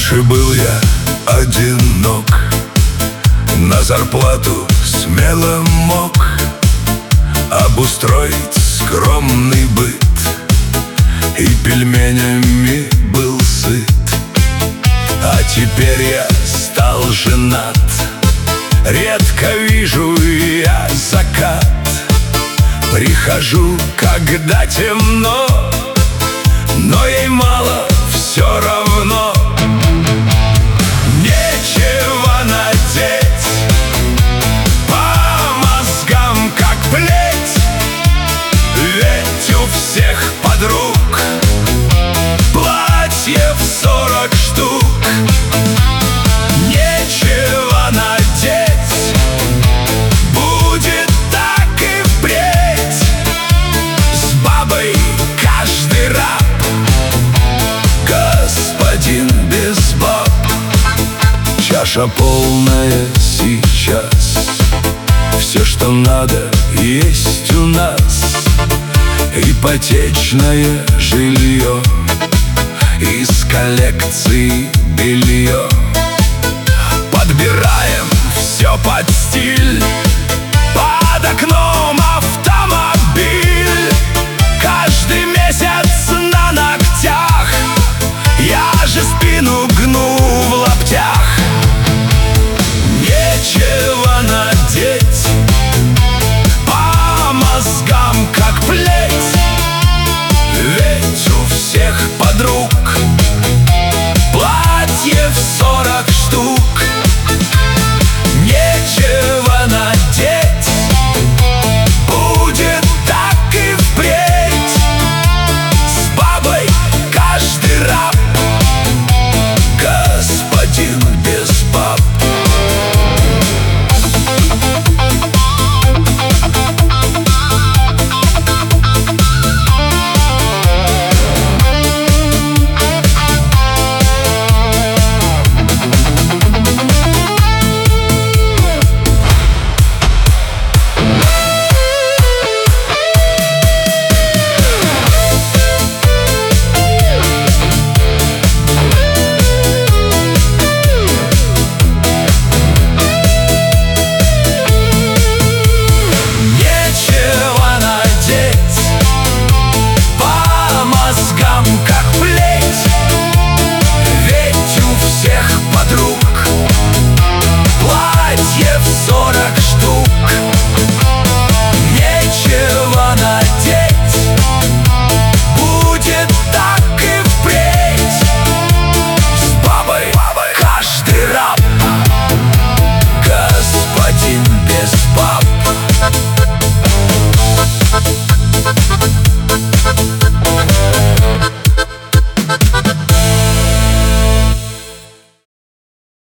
Раньше был я одинок, на зарплату смело мог обустроить скромный быт, и пельменями был сыт. А теперь я стал женат, редко вижу я закат. Прихожу, когда темно, но ей мало все равно. Нечего надеть, по мозгам как плеть, ведь у всех подруг платьев 40 штук. Нечего надеть, будет так и впредь. С бабой каждый раб, господин без баб. Чаша полная сейчас, все, что надо, есть у нас. Ипотечное жилье, из коллекции белье. Подбираем все под стиль,